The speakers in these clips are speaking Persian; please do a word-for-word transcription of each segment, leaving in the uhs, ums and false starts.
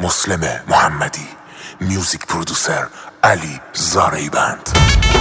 مسلم محمدی، میوزیک پرودوسر علی زاریبند.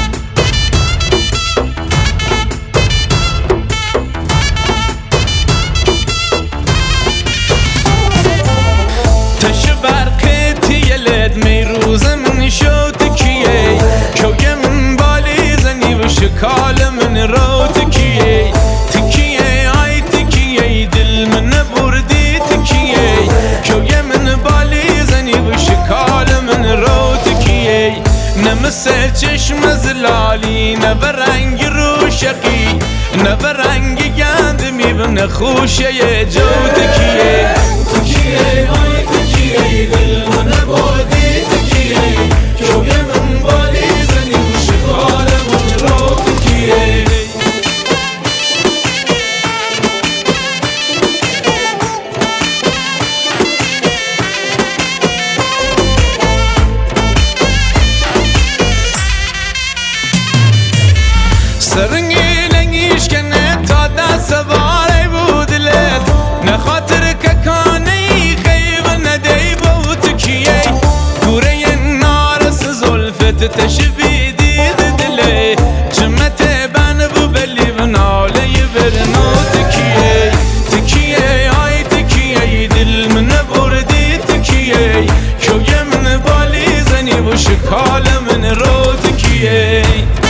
تش برقی تیلت میروز من شو تکیه کوی من بالی زنی و شکال من رو تکیه تکیه آی تکیه دل من بردی تکیه کوی من بالی زنی و شکال من رو تکیه نمس چشم زلالی نبرنگ روشقی نبرنگ گند میبن خوشه جو تکیه تکیه آی تکیه دل من بردی تکیه کوی من بالی زنی و شکال من رو تکیه سرنگی لنگیش کنه تا دست باره بودلت نخاطر که کانی خیب ندهی با تکیه گوره نارس زلفت تشبی دید دله جمت بن بو بلی و ناله برنو تکیه تکیه آی تکیه دل من بردی تکیه کوی من بالی زنی و شکال من رو تکیه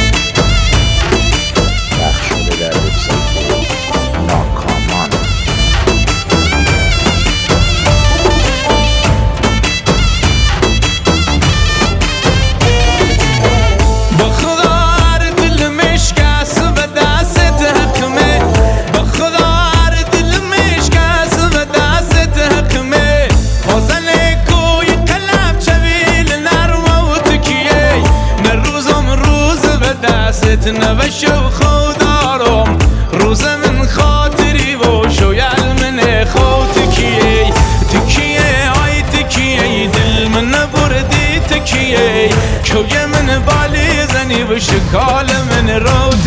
نوشو خودارم روز من خاطری و شویل من خود تکیه تکیه آی تکیه دل من بردی تکیه کوی من بالی زنی و شکال من رو